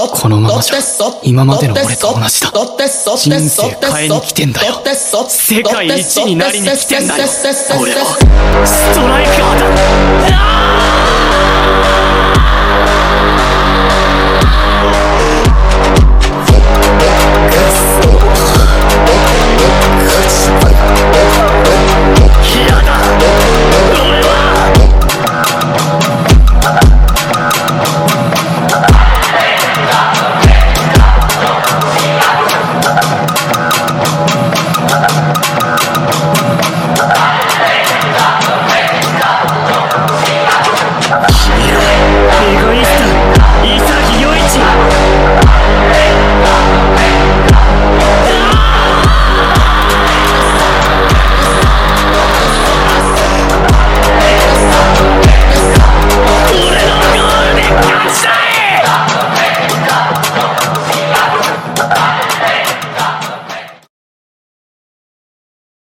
このままじゃ今までの俺と同じだ。人生変えに来てんだよ。世界一になりに来てんだよ。俺はストライカーだ。